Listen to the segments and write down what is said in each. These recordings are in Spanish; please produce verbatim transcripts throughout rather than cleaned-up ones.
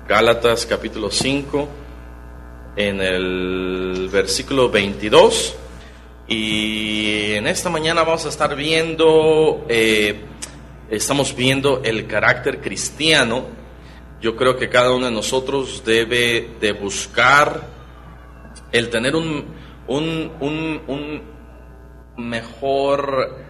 Gálatas capítulo cinco, en el versículo veintidós. Y en esta mañana vamos a estar viendo, eh, estamos viendo el carácter cristiano. Yo creo que cada uno de nosotros debe de buscar el tener un, un, un, un mejor,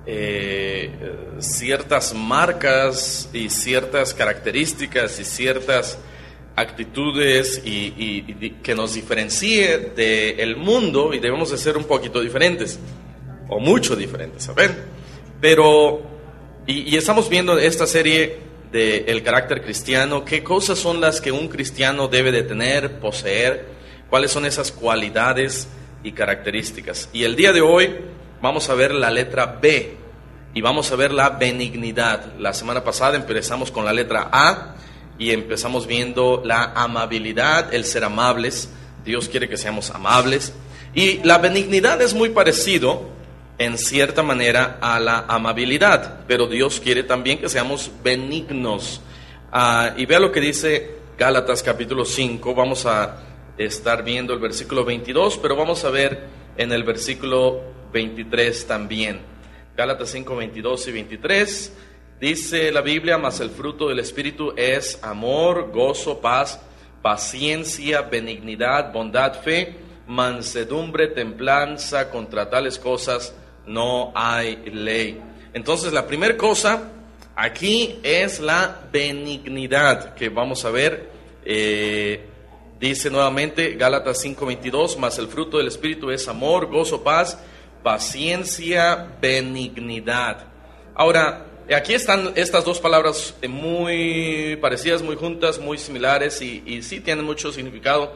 eh, ciertas marcas y ciertas características y ciertas actitudes y, y, y que nos diferencie del mundo, y debemos de ser un poquito diferentes o mucho diferentes, ¿saben? Pero y, y estamos viendo esta serie de el carácter cristiano, qué cosas son las que un cristiano debe de tener, poseer, cuáles son esas cualidades y características. Y el día de hoy vamos a ver la letra B y vamos a ver la benignidad. La semana pasada empezamos con la letra A y empezamos viendo la amabilidad, el ser amables. Dios quiere que seamos amables. Y la benignidad es muy parecido en cierta manera a la amabilidad, pero Dios quiere también que seamos benignos. Uh, y vea lo que dice Gálatas capítulo cinco. Vamos a estar viendo el versículo veintidós, pero vamos a ver en el versículo veintitrés también. Gálatas cinco, veintidós y veintitrés. Dice la Biblia: mas el fruto del Espíritu es amor, gozo, paz, paciencia, benignidad, bondad, fe, mansedumbre, templanza. Contra tales cosas no hay ley. Entonces la primera cosa aquí es la benignidad que vamos a ver. Eh, dice nuevamente Gálatas cinco, veintidós: mas el fruto del Espíritu es amor, gozo, paz, paciencia, benignidad. Ahora, aquí están estas dos palabras muy parecidas, muy juntas, muy similares, y, y sí tienen mucho significado.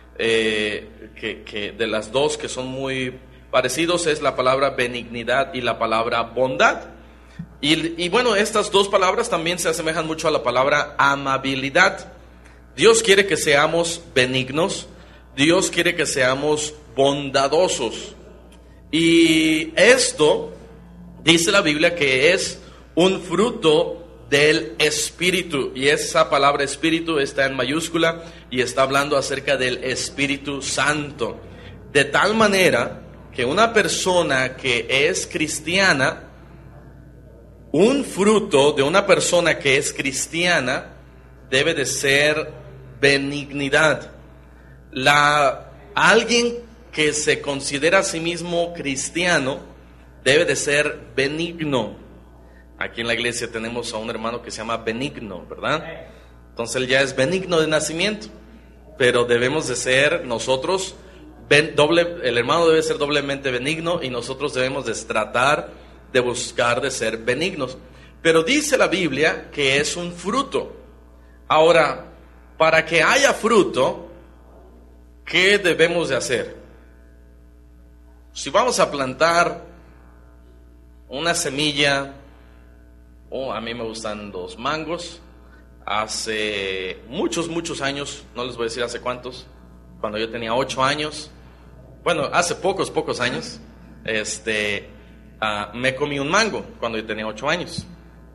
Eh, que, que de las dos que son muy parecidos es la palabra benignidad y la palabra bondad. Y, y bueno, estas dos palabras también se asemejan mucho a la palabra amabilidad. Dios quiere que seamos benignos, Dios quiere que seamos bondadosos. Y esto dice la Biblia que es un fruto del Espíritu, y esa palabra Espíritu está en mayúscula y está hablando acerca del Espíritu Santo. De tal manera que una persona que es cristiana, un fruto de una persona que es cristiana debe de ser benignidad. La, alguien que se considera a sí mismo cristiano debe de ser benigno. Aquí en la iglesia tenemos a un hermano que se llama Benigno, ¿verdad? Entonces él ya es benigno de nacimiento, pero debemos de ser nosotros, ben, doble, el hermano debe ser doblemente benigno y nosotros debemos de tratar de buscar de ser benignos. Pero dice la Biblia que es un fruto. Ahora, para que haya fruto, ¿qué debemos de hacer? Si vamos a plantar una semilla, oh, a mí me gustan los mangos. Hace muchos, muchos años, no les voy a decir hace cuántos, cuando yo tenía ocho años, bueno, hace pocos, pocos años, este, uh, me comí un mango cuando yo tenía ocho años.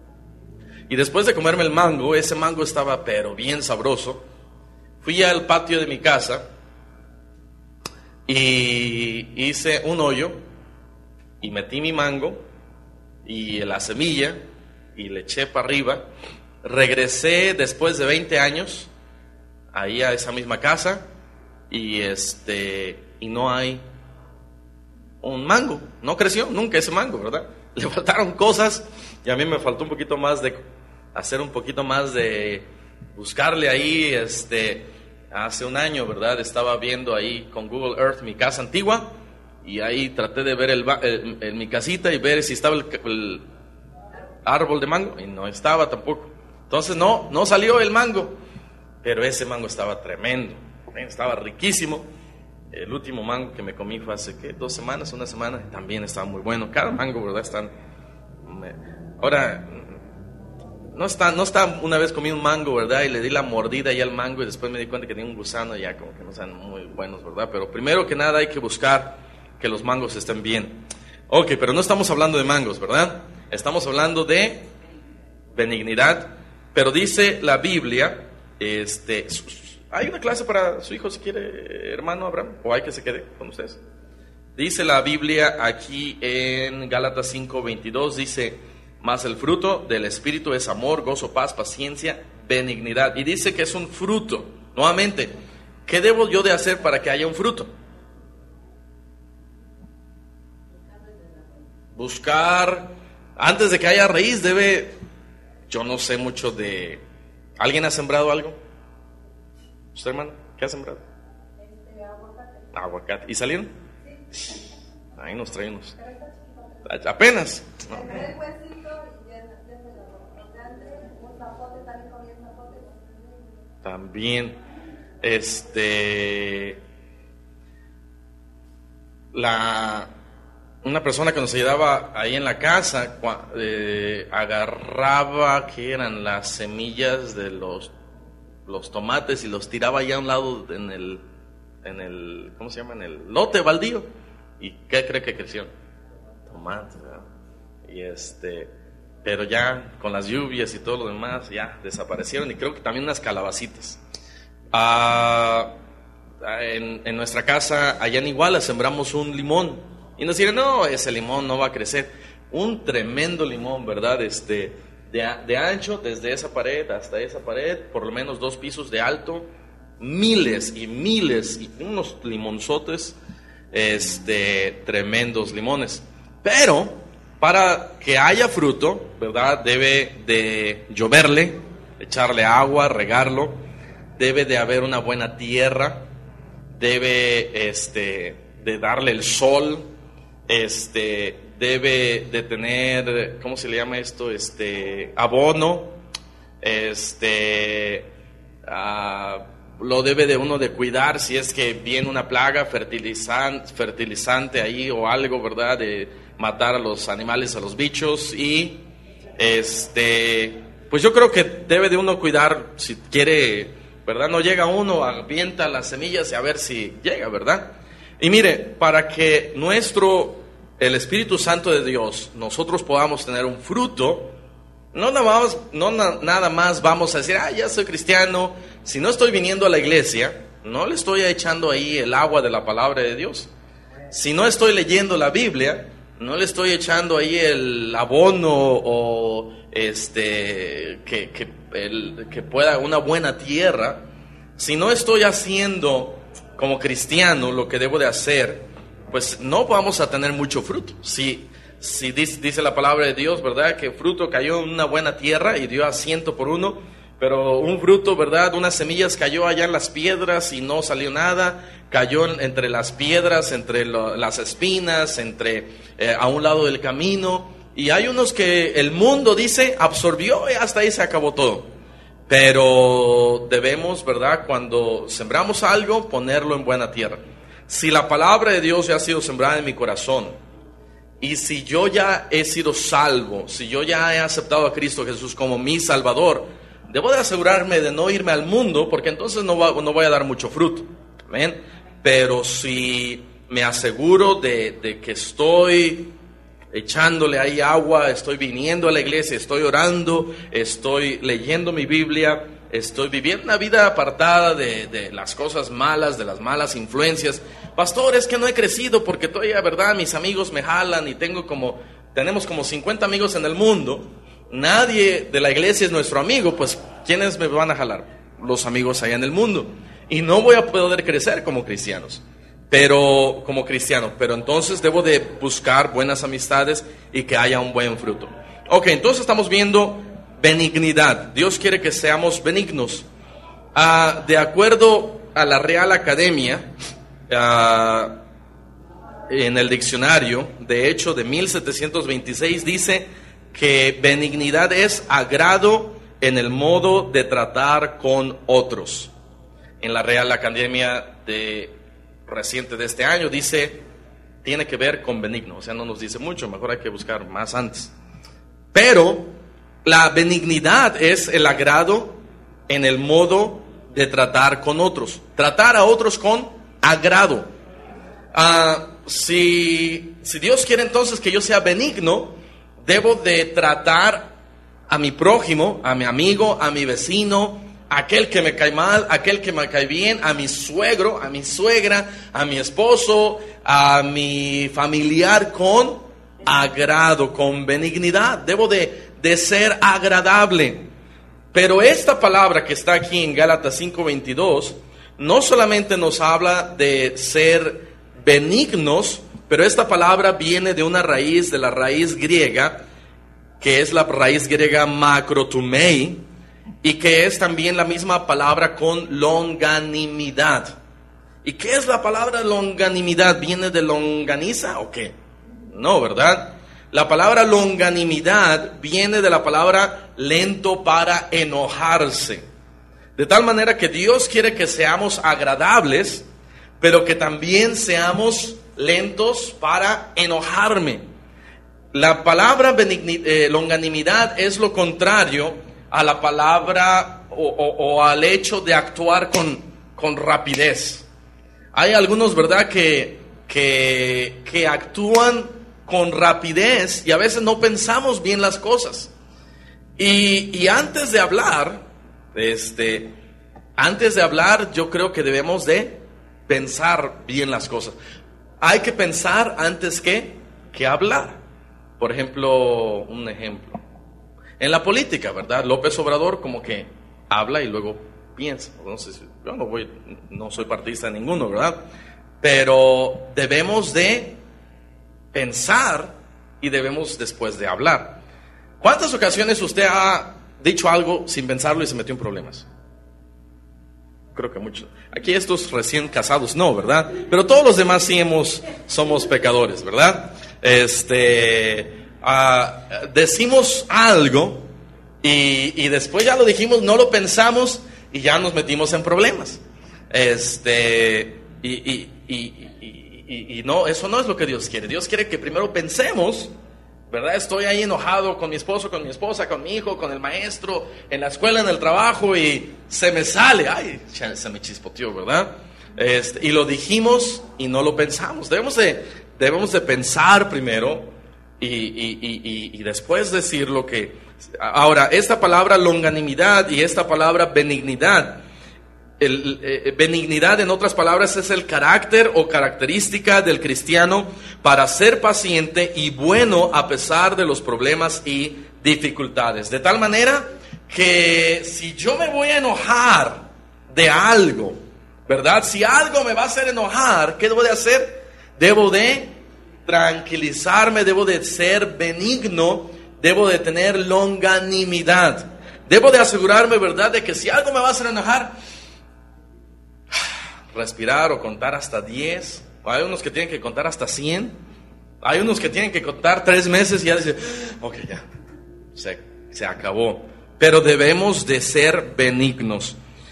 Y después de comerme el mango, ese mango estaba pero bien sabroso. Fui al patio de mi casa y hice un hoyo y metí mi mango y la semilla y le eché para arriba. Regresé después de veinte años ahí a esa misma casa y este y no hay un mango, no creció nunca ese mango, ¿verdad? Le faltaron cosas y a mí me faltó un poquito más de hacer un poquito más de buscarle ahí. Este hace un año, ¿verdad? Estaba viendo ahí con Google Earth mi casa antigua y ahí traté de ver el, el, el, mi casita y ver si estaba el, el árbol de mango, y no estaba tampoco. Entonces no, no salió el mango, pero ese mango estaba tremendo, estaba riquísimo. El último mango que me comí fue hace ¿qué? dos semanas, una semana, también estaba muy bueno. Cada mango, ¿verdad? Están. Ahora, no está, no está. Una vez comí un mango, ¿verdad? Y le di la mordida ya al mango y después me di cuenta que tenía un gusano y ya como que no están muy buenos, ¿verdad? Pero primero que nada hay que buscar que los mangos estén bien. Ok, pero no estamos hablando de mangos, ¿verdad? Estamos hablando de benignidad. Pero dice la Biblia Este, hay una clase para su hijo si quiere, hermano Abraham, o hay que se quede con ustedes. Dice la Biblia aquí en Gálatas cinco veintidós, dice: mas el fruto del Espíritu es amor, gozo, paz, paciencia, benignidad. Y dice que es un fruto. Nuevamente, ¿qué debo yo de hacer para que haya un fruto? Buscar, antes de que haya raíz, debe, yo no sé mucho de... ¿Alguien ha sembrado algo? ¿Usted, hermano? ¿Qué ha sembrado? Este, aguacate. Aguacate. ¿Y salieron? Sí. Ahí nos traen unos. Apenas. No. Sembré el huesito y ya, ya se lo grande. Un zapote, también comí el zapote. También, este, la, una persona que nos ayudaba ahí en la casa eh, agarraba, ¿qué eran? Las semillas de los, los tomates y los tiraba allá a un lado en el, en el, ¿cómo se llama? En el lote baldío. ¿Y qué cree que crecieron? Tomates, ¿verdad? Y este, pero ya con las lluvias y todo lo demás ya desaparecieron, y creo que también unas calabacitas. Ah, en, en nuestra casa allá en Iguala sembramos un limón y nos dijeron: no, ese limón no va a crecer. Un tremendo limón, ¿verdad? Este, de, de ancho, desde esa pared hasta esa pared, por lo menos dos pisos de alto, miles y miles y unos limonzotes, este, tremendos limones. Pero para que haya fruto, ¿verdad? Debe de lloverle, echarle agua, regarlo, debe de haber una buena tierra, debe este, de darle el sol, este, debe de tener, ¿cómo se le llama esto? Este, abono, este, uh, lo debe de uno de cuidar si es que viene una plaga, fertilizante, fertilizante ahí o algo, ¿verdad? De matar a los animales, a los bichos. Y este, pues yo creo que debe de uno cuidar, si quiere, ¿verdad? No llega uno, avienta las semillas y a ver si llega, ¿verdad? Y mire, para que nuestro, el Espíritu Santo de Dios, nosotros podamos tener un fruto, no nada más, no na, nada más vamos a decir: ah, ya soy cristiano. Si no estoy viniendo a la iglesia, no le estoy echando ahí el agua de la palabra de Dios. Si no estoy leyendo la Biblia, no le estoy echando ahí el abono o este que, que, el, que pueda una buena tierra. Si no estoy haciendo como cristiano lo que debo de hacer, pues no vamos a tener mucho fruto. Si, si dice, dice la palabra de Dios, ¿verdad? Que fruto cayó en una buena tierra y dio a ciento por uno. Pero un fruto, ¿verdad? Unas semillas cayó allá en las piedras y no salió nada. Cayó entre las piedras, entre lo, las espinas, entre eh, a un lado del camino. Y hay unos que el mundo dice absorbió y hasta ahí se acabó todo. Pero debemos, ¿verdad? Cuando sembramos algo, ponerlo en buena tierra. Si la palabra de Dios ya ha sido sembrada en mi corazón, y si yo ya he sido salvo, si yo ya he aceptado a Cristo Jesús como mi Salvador, debo de asegurarme de no irme al mundo, porque entonces no, va, no voy a dar mucho fruto. ¿Amén? Pero si me aseguro de, de que estoy echándole ahí agua, estoy viniendo a la iglesia, estoy orando, estoy leyendo mi Biblia, estoy viviendo una vida apartada de, de las cosas malas, de las malas influencias. Pastor, es que no he crecido porque todavía, ¿verdad? Mis amigos me jalan y tengo como, tenemos como cincuenta amigos en el mundo. Nadie de la iglesia es nuestro amigo, pues ¿quiénes me van a jalar? Los amigos allá en el mundo. Y no voy a poder crecer como cristianos, pero como cristiano, pero entonces debo de buscar buenas amistades y que haya un buen fruto. Ok, entonces estamos viendo benignidad. Dios quiere que seamos benignos. Uh, de acuerdo a la Real Academia, uh, en el diccionario, de hecho, de mil setecientos veintiséis, dice que benignidad es agrado en el modo de tratar con otros. En la Real Academia de reciente de este año dice, tiene que ver con benigno, o sea, no nos dice mucho, mejor hay que buscar más antes. Pero la benignidad es el agrado en el modo de tratar con otros, tratar a otros con agrado. Uh, si, si Dios quiere entonces que yo sea benigno, debo de tratar a mi prójimo, a mi amigo, a mi vecino, aquel que me cae mal, aquel que me cae bien, a mi suegro, a mi suegra, a mi esposo, a mi familiar con agrado, con benignidad. Debo de, de ser agradable. Pero esta palabra que está aquí en Gálatas cinco veintidós no solamente nos habla de ser benignos, pero esta palabra viene de una raíz, de la raíz griega, que es la raíz griega macrotumei, y que es también la misma palabra con longanimidad. ¿Y qué es la palabra longanimidad? ¿Viene de longaniza o qué? No, ¿verdad? La palabra longanimidad viene de la palabra lento para enojarse. De tal manera que Dios quiere que seamos agradables, pero que también seamos lentos para enojarme. La palabra benigni, eh, longanimidad es lo contrario a la palabra o, o, o al hecho de actuar con, con rapidez. Hay algunos, ¿verdad?, que, que, que actúan con rapidez y a veces no pensamos bien las cosas. Y, y antes de hablar, este, antes de hablar, yo creo que debemos de pensar bien las cosas. Hay que pensar antes que, que hablar. Por ejemplo, un ejemplo. En la política, ¿verdad? López Obrador como que habla y luego piensa. No sé si, yo no voy, no soy partidista de ninguno, ¿verdad? Pero debemos de pensar y debemos después de hablar. ¿Cuántas ocasiones usted ha dicho algo sin pensarlo y se metió en problemas? Creo que muchos. Aquí estos recién casados no, ¿verdad? Pero todos los demás sí hemos, somos pecadores, ¿verdad? Este, uh, decimos algo y, y después ya lo dijimos, no lo pensamos y ya nos metimos en problemas. Este, y, y, y, y, y, y no, eso no es lo que Dios quiere. Dios quiere que primero pensemos, ¿verdad? Estoy ahí enojado con mi esposo, con mi esposa, con mi hijo, con el maestro, en la escuela, en el trabajo, y se me sale, ay, se me chispoteó, ¿verdad? Este, y lo dijimos y no lo pensamos. Debemos de, debemos de pensar primero y, y, y, y después decir lo que... Ahora, esta palabra longanimidad y esta palabra benignidad, el, eh, benignidad en otras palabras es el carácter o característica del cristiano para ser paciente y bueno a pesar de los problemas y dificultades. De tal manera que si yo me voy a enojar de algo, ¿verdad? Si algo me va a hacer enojar, ¿qué debo de hacer? Debo de tranquilizarme, debo de ser benigno, debo de tener longanimidad. Debo de asegurarme, ¿verdad?, de que si algo me va a hacer enojar, respirar o contar hasta diez. Hay unos que tienen que contar hasta cien. Hay unos que tienen que contar tres meses y ya dicen, ok, ya, se, se acabó. Pero debemos de ser benignos.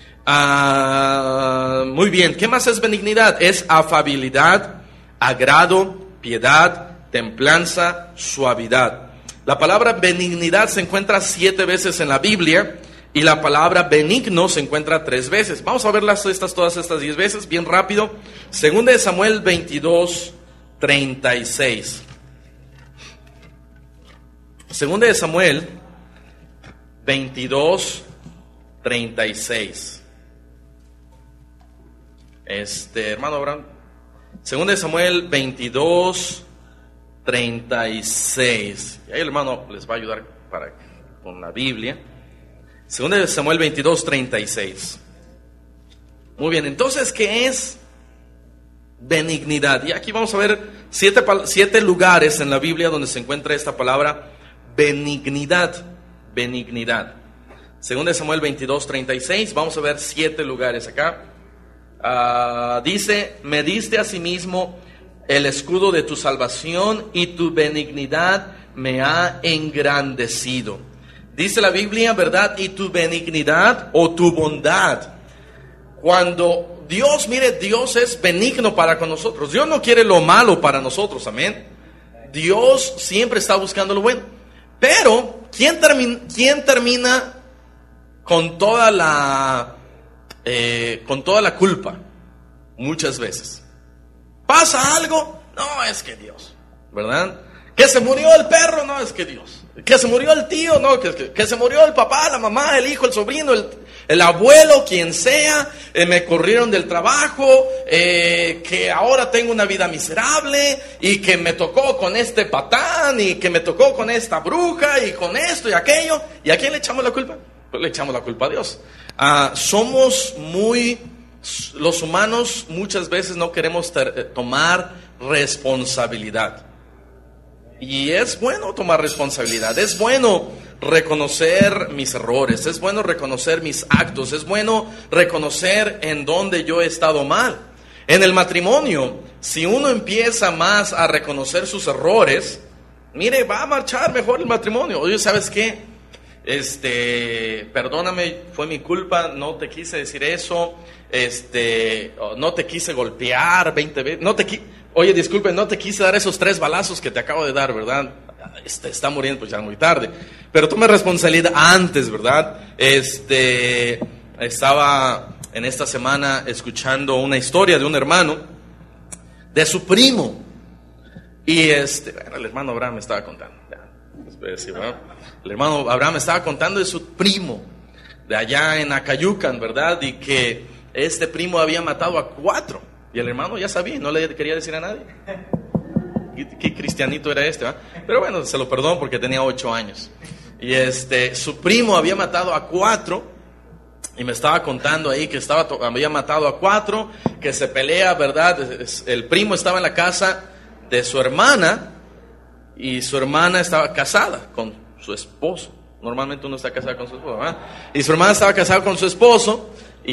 Ah, muy bien, ¿qué más es benignidad? Es afabilidad, agrado, piedad, templanza, suavidad. La palabra benignidad se encuentra siete veces en la Biblia y la palabra benigno se encuentra tres veces. Vamos a verlas estas, todas estas diez veces, bien rápido. Segunda de Samuel veintidós, treinta y seis. Segunda de Samuel veintidós, treinta y seis. Este, hermano Abraham. Segunda de Samuel veintidós, treinta y seis. Y ahí el hermano les va a ayudar para, con la Biblia. Segunda de Samuel veintidós, treinta y seis. Muy bien, entonces, ¿qué es benignidad? Y aquí vamos a ver siete, siete lugares en la Biblia donde se encuentra esta palabra benignidad. Benignidad. Segunda de Samuel veintidós, treinta y seis. Vamos a ver siete lugares acá. Uh, dice, me diste a sí mismo el escudo de tu salvación y tu benignidad me ha engrandecido. Dice la Biblia, ¿verdad? Y tu benignidad o tu bondad. Cuando Dios, mire, Dios es benigno para con nosotros. Dios no quiere lo malo para nosotros, amén. Dios siempre está buscando lo bueno. Pero, ¿quién termina, quién termina con toda la, eh, con toda la culpa? Muchas veces. ¿Pasa algo? No, es que Dios, ¿verdad? Que se murió el perro, no, es que Dios. Que se murió el tío, no, que, que, que se murió el papá, la mamá, el hijo, el sobrino, el, el abuelo, quien sea, eh, me corrieron del trabajo, eh, que ahora tengo una vida miserable, y que me tocó con este patán, y que me tocó con esta bruja, y con esto y aquello. ¿Y a quién le echamos la culpa? Pues le echamos la culpa a Dios. Ah, somos muy, los humanos muchas veces no queremos ter, tomar responsabilidad. Y es bueno tomar responsabilidad, es bueno reconocer mis errores, es bueno reconocer mis actos, es bueno reconocer en dónde yo he estado mal. En el matrimonio, si uno empieza más a reconocer sus errores, mire, va a marchar mejor el matrimonio. Oye, ¿sabes qué? Este, perdóname, fue mi culpa, no te quise decir eso, este, no te quise golpear veinte veces, no te qui- oye, disculpe, no te quise dar esos tres balazos que te acabo de dar, ¿verdad? Este, está muriendo, pues ya muy tarde, pero tome responsabilidad antes, ¿verdad? Este, estaba en esta semana escuchando una historia de un hermano, de su primo, y este, bueno, el hermano Abraham me estaba contando, ya, espérese, ¿verdad? El hermano Abraham me estaba contando de su primo, de allá en Acayucan, ¿verdad? Y que este primo había matado a cuatro. Y el hermano ya sabía, no le quería decir a nadie. ¿Qué, qué cristianito era este? ¿verdad? Pero bueno, se lo perdono porque tenía ocho años. Y este, su primo había matado a cuatro. Y me estaba contando ahí que estaba, había matado a cuatro, que se pelea, ¿verdad? El primo estaba en la casa de su hermana. Y su hermana estaba casada con su esposo. Normalmente uno está casado con su esposo, ¿verdad? Y su hermana estaba casada con su esposo,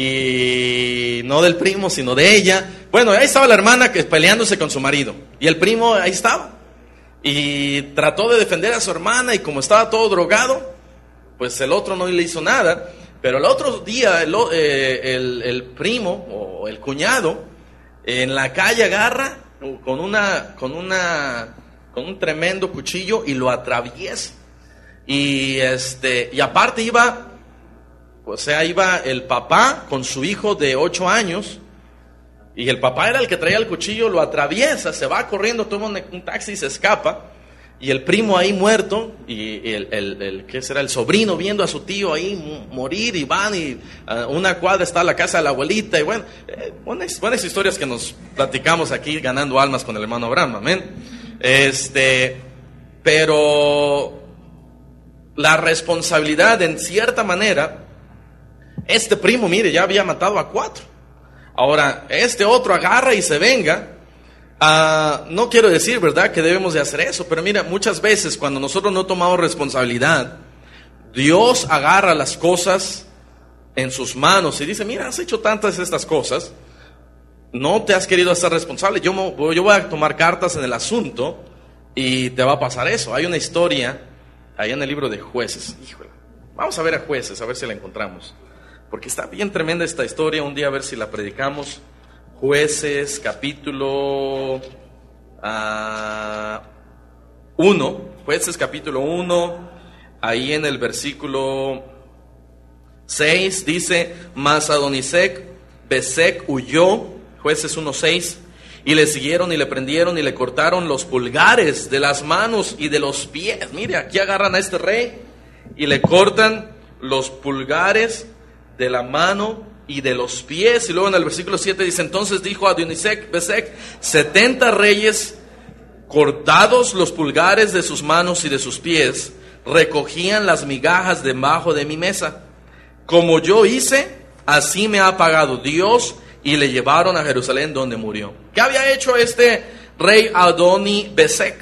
y no del primo, sino de ella. Bueno, ahí estaba la hermana que peleándose con su marido, y el primo ahí estaba, y trató de defender a su hermana, y como estaba todo drogado, pues el otro no le hizo nada. Pero el otro día el, eh, el, el primo o el cuñado en la calle agarra con una con una con un tremendo cuchillo y lo atraviesa. Y este, y aparte iba, o sea, iba el papá con su hijo de ocho años, y el papá era el que traía el cuchillo, lo atraviesa, se va corriendo, toma un, un taxi y se escapa, y el primo ahí muerto, y el, el, el ¿qué será? El sobrino viendo a su tío ahí morir, y van, y uh, una cuadra está la casa de la abuelita, y bueno, eh, buenas, buenas historias que nos platicamos aquí, ganando almas con el hermano Abraham, amén. Este, pero la responsabilidad, en cierta manera, este primo, mire, ya había matado a cuatro. Ahora, este otro agarra y se venga. Uh, no quiero decir, ¿verdad?, que debemos de hacer eso, pero mira, muchas veces cuando nosotros no tomamos responsabilidad, Dios agarra las cosas en sus manos y dice, mira, has hecho tantas estas cosas, no te has querido hacer responsable, yo, yo voy a tomar cartas en el asunto y te va a pasar eso. Hay una historia ahí en el libro de Jueces, híjole, vamos a ver a Jueces, a ver si la encontramos, porque está bien tremenda esta historia, un día a ver si la predicamos. Jueces capítulo uno, uh, Jueces capítulo uno, ahí en el versículo seis dice, mas Adonisec, Besec huyó, Jueces uno seis, y le siguieron y le prendieron y le cortaron los pulgares de las manos y de los pies. Mire, aquí agarran a este rey y le cortan los pulgares de la mano y de los pies. Y luego en el versículo siete dice, entonces dijo a Adonisec, Besec, setenta reyes, cortados los pulgares de sus manos y de sus pies, recogían las migajas debajo de mi mesa. Como yo hice, así me ha pagado Dios. Y le llevaron a Jerusalén, donde murió. ¿Qué había hecho este rey Adoni-Besec?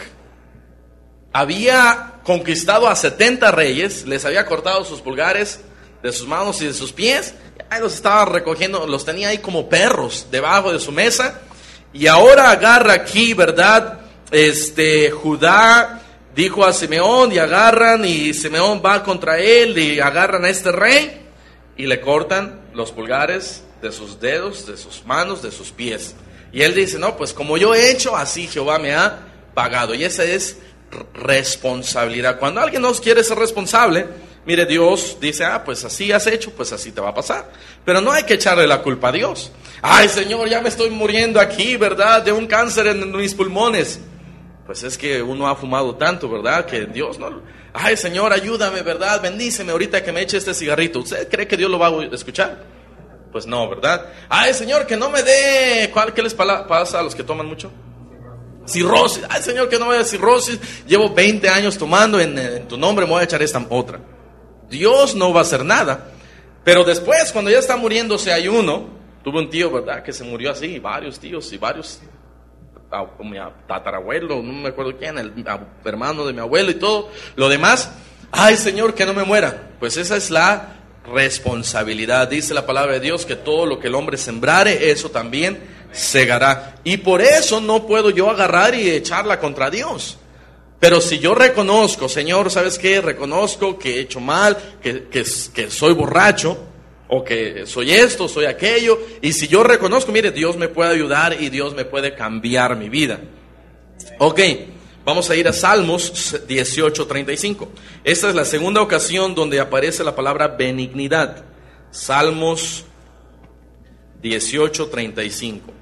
Había conquistado a setenta reyes, les había cortado sus pulgares de sus manos y de sus pies, ahí los estaba recogiendo, los tenía ahí como perros debajo de su mesa. Y ahora agarra aquí, ¿verdad? Este, Judá dijo a Simeón, y agarran, y Simeón va contra él, y agarran a este rey, y le cortan los pulgares de sus dedos, de sus manos, de sus pies. Y él dice, no, pues como yo he hecho, así Jehová me ha pagado. Y esa es responsabilidad. Cuando alguien no quiere ser responsable, mire, Dios dice, ah, pues así has hecho, pues así te va a pasar. Pero no hay que echarle la culpa a Dios. Ay, Señor, ya me estoy muriendo aquí, ¿verdad?, de un cáncer en mis pulmones. Pues es que uno ha fumado tanto, ¿verdad? Que Dios no... Ay, Señor, ayúdame, ¿verdad? Bendíceme ahorita que me eche este cigarrito. ¿Usted cree que Dios lo va a escuchar? Pues no, ¿verdad? Ay, Señor, que no me dé... ¿Cuál, ¿Qué les pasa a los que toman mucho? Cirrosis. Ay, Señor, que no me dé cirrosis. Llevo veinte años tomando, en, en tu nombre me voy a echar esta otra. Dios no va a hacer nada. Pero después, cuando ya está muriéndose, hay uno. Tuve un tío, ¿verdad? Que se murió así, varios tíos y varios... A, a mi tatarabuelo, no me acuerdo quién, el a, hermano de mi abuelo y todo. Lo demás, ay, Señor, que no me muera. Pues esa es la responsabilidad. Dice la palabra de Dios que todo lo que el hombre sembrare, eso también segará. Y por eso no puedo yo agarrar y echarla contra Dios. Pero si yo reconozco, Señor, ¿sabes qué? Reconozco que he hecho mal, que, que, que soy borracho, o que soy esto, soy aquello, y si yo reconozco, mire, Dios me puede ayudar y Dios me puede cambiar mi vida. Ok, vamos a ir a Salmos dieciocho treinta y cinco. Esta es la segunda ocasión donde aparece la palabra benignidad. Salmos dieciocho treinta y cinco.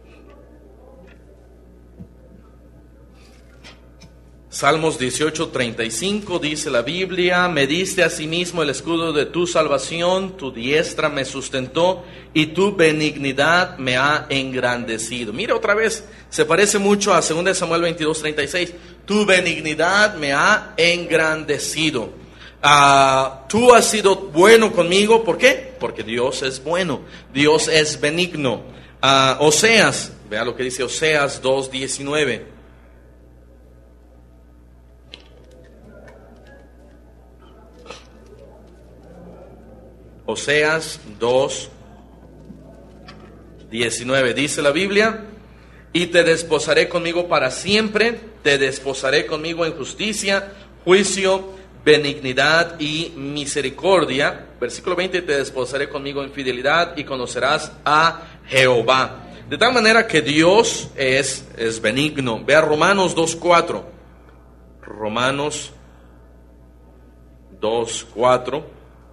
Salmos dieciocho treinta y cinco dice la Biblia: me diste asimismo el escudo de tu salvación, tu diestra me sustentó y tu benignidad me ha engrandecido. Mira otra vez, se parece mucho a dos Samuel veintidós treinta y seis. Tu benignidad me ha engrandecido. Uh, tú has sido bueno conmigo, ¿por qué? Porque Dios es bueno, Dios es benigno. Uh, Oseas, vea lo que dice Oseas dos diecinueve. Oseas dos diecinueve, dice la Biblia: y te desposaré conmigo para siempre, te desposaré conmigo en justicia, juicio, benignidad y misericordia. Versículo veinte: te desposaré conmigo en fidelidad y conocerás a Jehová. De tal manera que Dios es, es benigno. Vea Romanos dos cuatro. Romanos dos cuatro.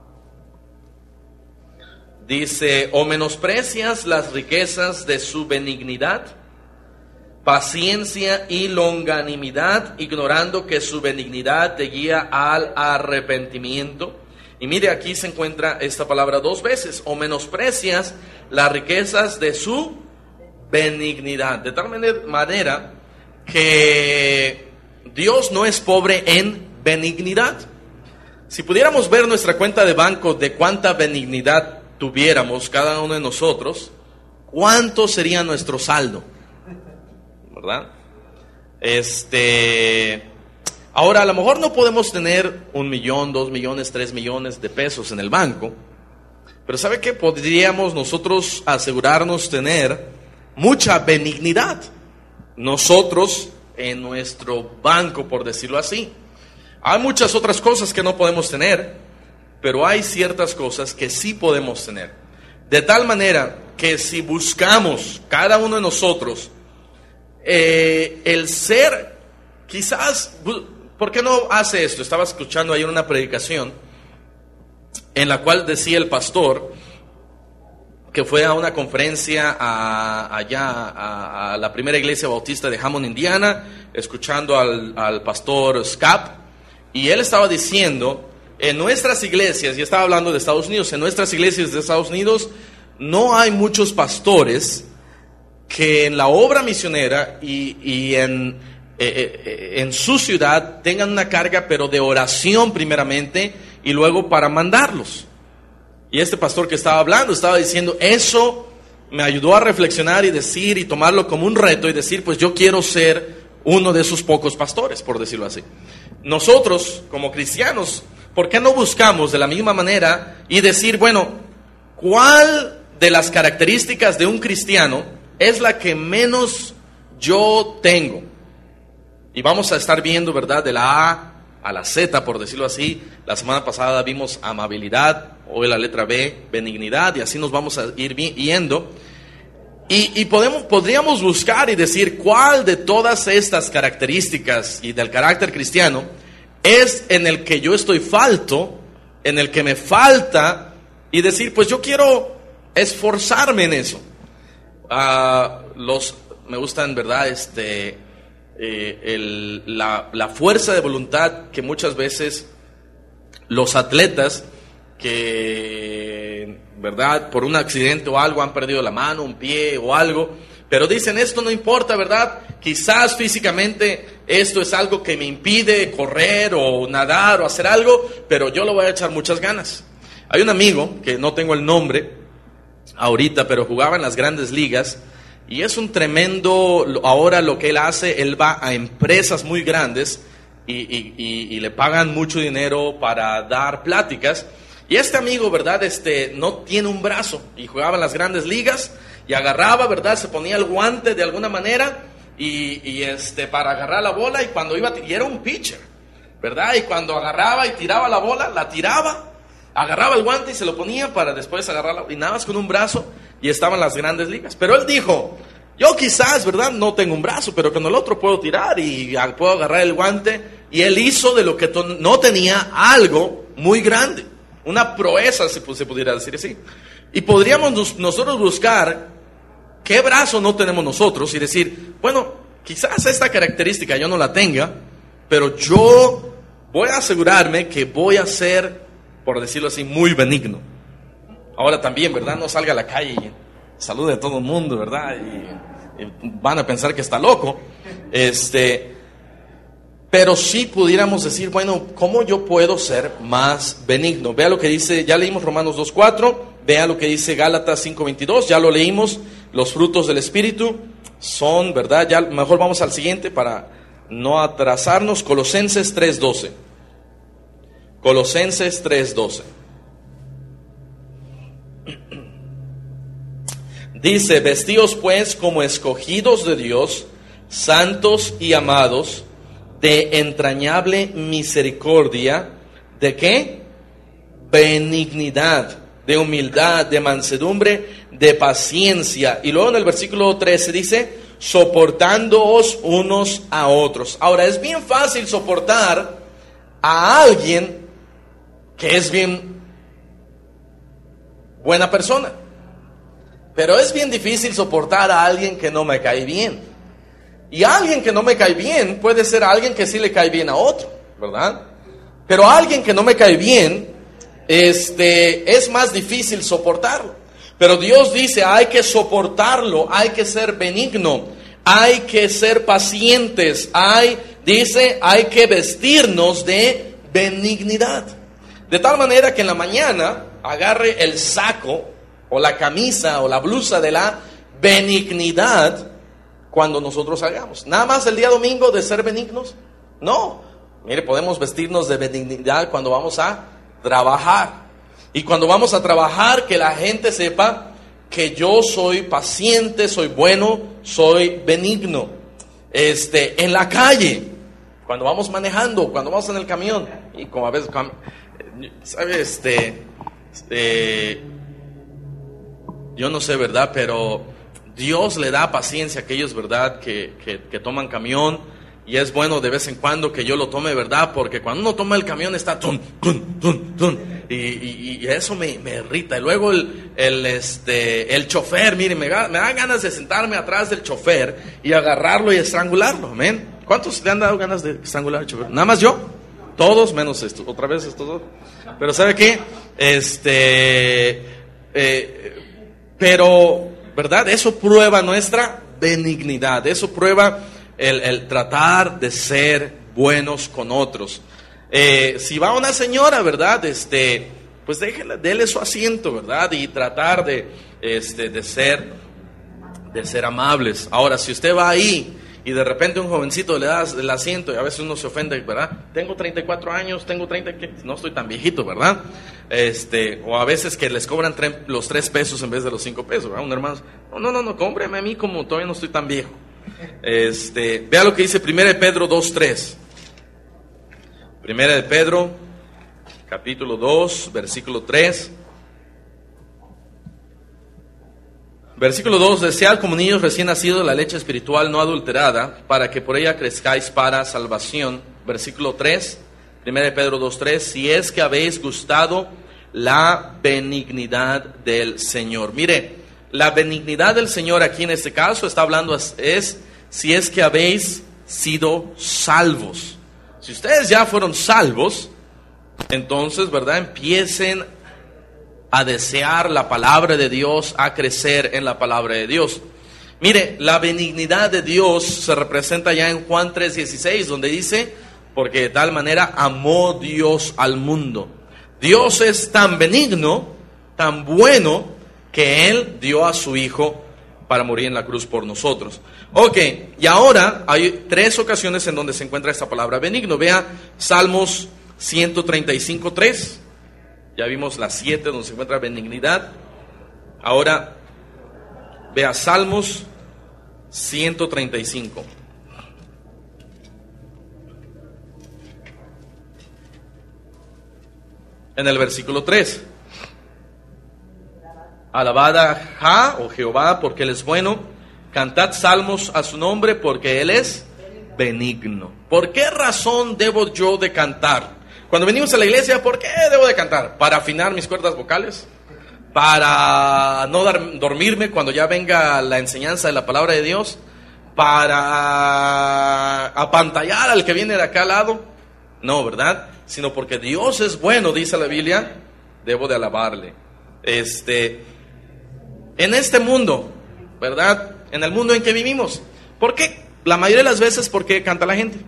Dice: o menosprecias las riquezas de su benignidad, paciencia y longanimidad, ignorando que su benignidad te guía al arrepentimiento. Y mire, aquí se encuentra esta palabra dos veces: o menosprecias las riquezas de su benignidad. De tal manera que Dios no es pobre en benignidad. Si pudiéramos ver nuestra cuenta de banco de cuánta benignidad tuviéramos cada uno de nosotros, ¿cuánto sería nuestro saldo? ¿Verdad? Este, ahora a lo mejor no podemos tener un millón, dos millones, tres millones de pesos en el banco, pero ¿sabe qué? Podríamos nosotros asegurarnos tener mucha benignidad nosotros en nuestro banco, por decirlo así. Hay muchas otras cosas que no podemos tener, pero hay ciertas cosas que sí podemos tener. De tal manera que si buscamos cada uno de nosotros eh, el ser, quizás, ¿por qué no hace esto? Estaba escuchando ayer una predicación en la cual decía el pastor que fue a una conferencia a, allá a, a la primera iglesia bautista de Hammond, Indiana, escuchando al, al pastor Scap, y él estaba diciendo: en nuestras iglesias, y estaba hablando de Estados Unidos, en nuestras iglesias de Estados Unidos no hay muchos pastores que en la obra misionera y, y en, eh, en su ciudad tengan una carga, pero de oración primeramente y luego para mandarlos. Y este pastor que estaba hablando estaba diciendo, eso me ayudó a reflexionar y decir y tomarlo como un reto y decir, pues yo quiero ser uno de esos pocos pastores, por decirlo así. Nosotros como cristianos, ¿por qué no buscamos de la misma manera y decir, bueno, cuál de las características de un cristiano es la que menos yo tengo? Y vamos a estar viendo, ¿verdad?, de la A a la Z, por decirlo así. La semana pasada vimos amabilidad, hoy la letra B, benignidad, y así nos vamos a ir viendo. Y, y podemos, podríamos buscar y decir cuál de todas estas características y del carácter cristiano es en el que yo estoy falto, en el que me falta, y decir, pues yo quiero esforzarme en eso. Uh, los, me gustan, ¿verdad?, este, eh, el, la, la fuerza de voluntad que muchas veces los atletas que, ¿verdad?, por un accidente o algo han perdido la mano, un pie o algo, pero dicen, esto no importa, ¿verdad? Quizás físicamente esto es algo que me impide correr o nadar o hacer algo, pero yo le voy a echar muchas ganas. Hay un amigo, que no tengo el nombre ahorita, pero jugaba en las grandes ligas, y es un tremendo, ahora lo que él hace, él va a empresas muy grandes y, y, y, y le pagan mucho dinero para dar pláticas. Y este amigo, ¿verdad?, este, no tiene un brazo y jugaba en las grandes ligas y agarraba, ¿verdad?, se ponía el guante de alguna manera y, y este, para agarrar la bola, y cuando iba, y era un pitcher, ¿verdad?, y cuando agarraba y tiraba la bola, la tiraba, agarraba el guante y se lo ponía para después agarrarla, y nada más con un brazo, y estaba en las grandes ligas. Pero él dijo, yo quizás, ¿verdad?, no tengo un brazo, pero con el otro puedo tirar y puedo agarrar el guante. Y él hizo de lo que to- no tenía algo muy grande, una proeza, si se pudiera decir así. Y podríamos nos- nosotros buscar qué brazo no tenemos nosotros y decir, bueno, quizás esta característica yo no la tenga, pero yo voy a asegurarme que voy a ser, por decirlo así, muy benigno. Ahora también, ¿verdad?, no salga a la calle y salude a todo el mundo, ¿verdad? Y, y van a pensar que está loco. Este, pero sí pudiéramos decir, bueno, ¿cómo yo puedo ser más benigno? Vea lo que dice, ya leímos Romanos dos cuatro, vea lo que dice Gálatas cinco veintidós, ya lo leímos, los frutos del Espíritu son, ¿verdad? Ya mejor vamos al siguiente para no atrasarnos. Colosenses tres doce. Colosenses tres doce. Dice, vestíos pues como escogidos de Dios, santos y amados, de entrañable misericordia, ¿de qué? Benignidad, de humildad, de mansedumbre, de paciencia. Y luego en el versículo trece dice, soportándoos unos a otros. Ahora, es bien fácil soportar a alguien que es bien buena persona, pero es bien difícil soportar a alguien que no me cae bien. Y alguien que no me cae bien puede ser alguien que sí le cae bien a otro, ¿verdad? Pero alguien que no me cae bien, este, es más difícil soportarlo. Pero Dios dice, hay que soportarlo, hay que ser benigno, hay que ser pacientes, hay, dice, hay que vestirnos de benignidad. De tal manera que en la mañana agarre el saco o la camisa o la blusa de la benignidad cuando nosotros hagamos. Nada más el día domingo de ser benignos. No, mire, podemos vestirnos de benignidad cuando vamos a trabajar. Y cuando vamos a trabajar, que la gente sepa que yo soy paciente, soy bueno, soy benigno. Este, en la calle, cuando vamos manejando, cuando vamos en el camión, y como a veces, ¿sabe? Este, eh, yo no sé, ¿verdad? Pero Dios le da paciencia a aquellos, ¿verdad?, que, que, que toman camión. Y es bueno de vez en cuando que yo lo tome, ¿verdad? Porque cuando uno toma el camión está tun, tun, tun, tun, y, y, y eso me, me irrita. Y luego el, el, este, el chofer, mire, me, me da ganas de sentarme atrás del chofer y agarrarlo y estrangularlo, amén. ¿Cuántos le han dado ganas de estrangular al chofer? ¿Nada más yo? Todos menos estos, otra vez estos dos. Pero ¿sabe qué? Este, eh, pero, ¿verdad? Eso prueba nuestra benignidad, eso prueba El, el tratar de ser buenos con otros. Eh, si va una señora, ¿verdad? Este, pues déjela, déle su asiento, ¿verdad? Y tratar de, este, de ser, de ser amables. Ahora, si usted va ahí y de repente un jovencito le da el asiento y a veces uno se ofende, ¿verdad? Tengo treinta y cuatro años, tengo treinta, no estoy tan viejito, ¿verdad? Este, o a veces que les cobran tre- los tres pesos en vez de los cinco pesos, ¿verdad? Un hermano, no, no, no, no, cómpreme a mí como todavía no estoy tan viejo. Este, vea lo que dice primera de Pedro dos tres. Primera de Pedro, capítulo dos, versículo tres. Versículo dos, desead como niños recién nacidos la leche espiritual no adulterada, para que por ella crezcáis para salvación. Versículo tres, primera de Pedro dos tres, si es que habéis gustado la benignidad del Señor. Mire, la benignidad del Señor aquí en este caso está hablando es, es si es que habéis sido salvos. Si ustedes ya fueron salvos, entonces, ¿verdad? Empiecen a desear la palabra de Dios, a crecer en la palabra de Dios. Mire, la benignidad de Dios se representa ya en Juan tres dieciséis, donde dice, porque de tal manera amó Dios al mundo. Dios es tan benigno, tan bueno, que Él dio a su Hijo para morir en la cruz por nosotros. Ok, y ahora hay tres ocasiones en donde se encuentra esta palabra benigno. Vea Salmos ciento treinta y cinco, tres. Ya vimos las siete donde se encuentra benignidad. Ahora vea Salmos ciento treinta y cinco. En el versículo tres. Alabad a Jah o Jehová porque Él es bueno. Cantad salmos a su nombre porque Él es benigno. ¿Por qué razón debo yo de cantar? Cuando venimos a la iglesia, ¿por qué debo de cantar? ¿Para afinar mis cuerdas vocales? ¿Para no dar, dormirme cuando ya venga la enseñanza de la palabra de Dios? ¿Para apantallar al que viene de acá al lado? No, ¿verdad? Sino porque Dios es bueno, dice la Biblia, debo de alabarle. Este, en este mundo, ¿verdad? En el mundo en que vivimos, ¿por qué? La mayoría de las veces, ¿por qué canta la gente?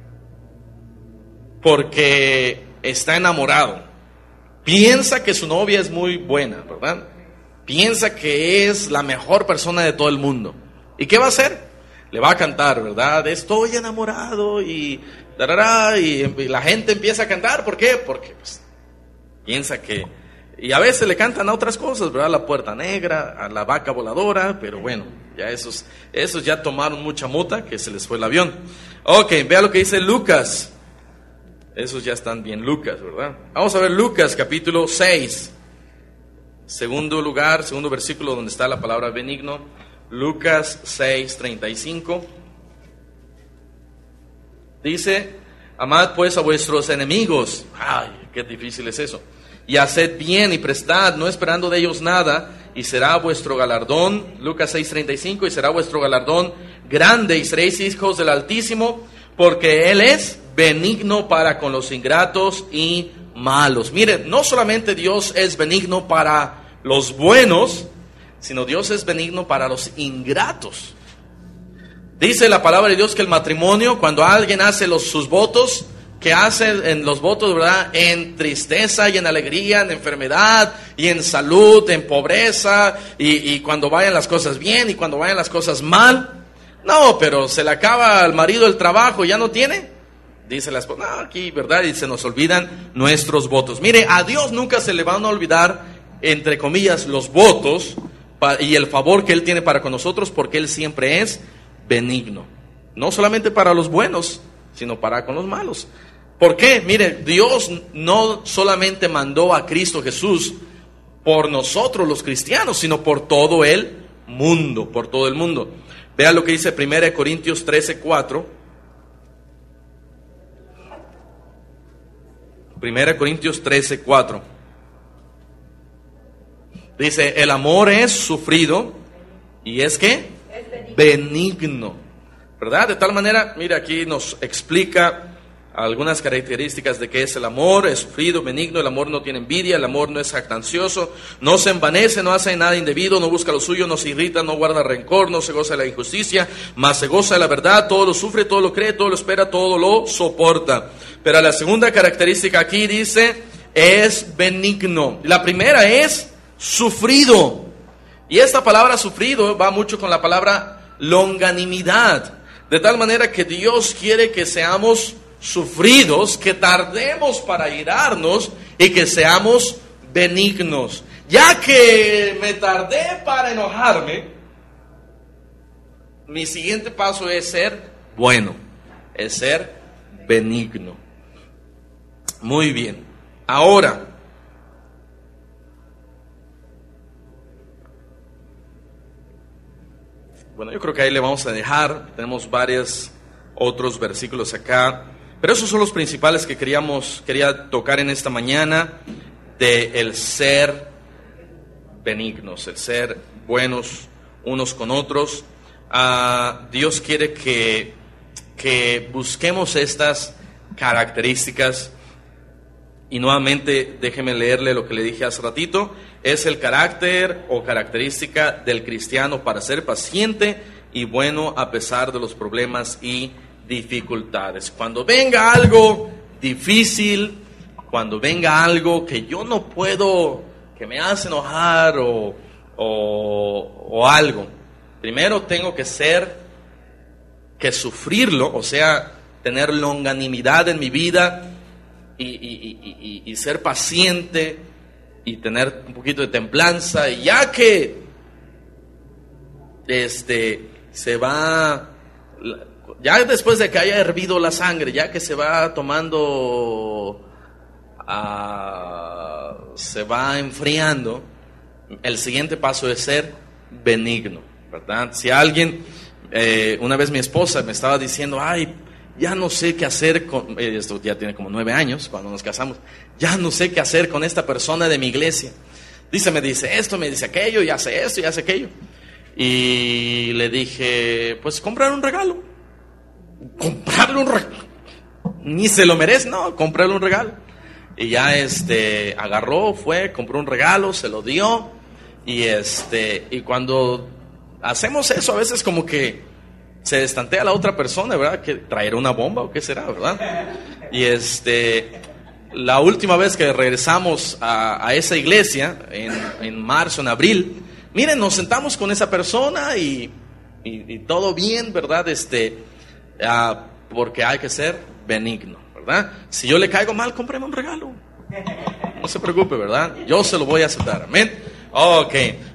Porque está enamorado. Piensa que su novia es muy buena, ¿verdad? Piensa que es la mejor persona de todo el mundo. ¿Y qué va a hacer? Le va a cantar, ¿verdad? Estoy enamorado y, tarará, y, y la gente empieza a cantar. ¿Por qué? Porque pues, piensa que... Y a veces le cantan a otras cosas, ¿verdad? La puerta negra, a la vaca voladora, pero bueno, ya esos, esos ya tomaron mucha mota que se les fue el avión. Ok, vea lo que dice Lucas. Esos ya están bien Lucas, ¿verdad? Vamos a ver Lucas capítulo seis. Segundo lugar, segundo versículo donde está la palabra benigno. Lucas seis, treinta y cinco. Dice, amad pues a vuestros enemigos. Ay, qué difícil es eso. Y haced bien y prestad, no esperando de ellos nada, y será vuestro galardón, Lucas seis, treinta y cinco, y será vuestro galardón grande, y seréis hijos del Altísimo, porque Él es benigno para con los ingratos y malos. Miren, no solamente Dios es benigno para los buenos, sino Dios es benigno para los ingratos. Dice la palabra de Dios que el matrimonio, cuando alguien hace los, sus votos, que hace en los votos, ¿verdad? En tristeza y en alegría, en enfermedad y en salud, en pobreza, y, y cuando vayan las cosas bien y cuando vayan las cosas mal. No, pero se le acaba al marido el trabajo, ¿ya no tiene? Dice la esposa, no, aquí, ¿verdad? Y se nos olvidan nuestros votos. Mire, a Dios nunca se le van a olvidar, entre comillas, los votos y el favor que Él tiene para con nosotros, porque Él siempre es benigno. No solamente para los buenos, sino para con los malos. ¿Por qué? Mire, Dios no solamente mandó a Cristo Jesús por nosotros los cristianos, sino por todo el mundo, por todo el mundo. Vea lo que dice primera Corintios trece, cuatro. primera Corintios trece, cuatro. Dice, el amor es sufrido y es ¿qué? Es benigno. benigno. ¿Verdad? De tal manera, mira, aquí nos explica algunas características de qué es el amor. Es sufrido, benigno, el amor no tiene envidia, el amor no es jactancioso, no se envanece, no hace nada indebido, no busca lo suyo, no se irrita, no guarda rencor, no se goza de la injusticia, mas se goza de la verdad, todo lo sufre, todo lo cree, todo lo espera, todo lo soporta. Pero la segunda característica aquí dice, es benigno. La primera es sufrido. Y esta palabra sufrido va mucho con la palabra longanimidad. De tal manera que Dios quiere que seamos sufridos, que tardemos para irarnos y que seamos benignos. Ya que me tardé para enojarme, mi siguiente paso es ser bueno, es ser benigno. Muy bien. Ahora, bueno, yo creo que ahí le vamos a dejar. Tenemos varios otros versículos acá, pero esos son los principales que queríamos quería tocar en esta mañana, de el ser benignos, el ser buenos unos con otros. Uh, Dios quiere que que busquemos estas características. Y nuevamente, déjeme leerle lo que le dije hace ratito. Es el carácter o característica del cristiano para ser paciente y bueno a pesar de los problemas y dificultades. Cuando venga algo difícil, cuando venga algo que yo no puedo, que me hace enojar o, o, o algo, primero tengo que ser, que sufrirlo, o sea, tener longanimidad en mi vida y, y, y, y, y ser paciente y tener un poquito de templanza, y ya que este, se va, ya después de que haya hervido la sangre, ya que se va tomando, uh, se va enfriando, el siguiente paso es ser benigno, ¿verdad? Si alguien, eh, una vez mi esposa me estaba diciendo, ay, ya no sé qué hacer con, eh, esto ya tiene como nueve años cuando nos casamos, ya no sé qué hacer con esta persona de mi iglesia. Dice, me dice esto, me dice aquello, y hace esto, y hace aquello. Y le dije, pues comprar un regalo. Comprarle un regalo. Ni se lo merece, no, comprarle un regalo. Y ya este, agarró, fue, compró un regalo, se lo dio. Y este, y cuando hacemos eso, a veces como que se destantea a la otra persona, ¿verdad? Que traerá una bomba o qué será, ¿verdad? Y este, la última vez que regresamos a, a esa iglesia, en, en marzo, en abril, miren, nos sentamos con esa persona y, y, y todo bien, ¿verdad? Este, uh, porque hay que ser benigno, ¿verdad? Si yo le caigo mal, cómpreme un regalo. No se preocupe, ¿verdad? Yo se lo voy a aceptar, amén. Ok,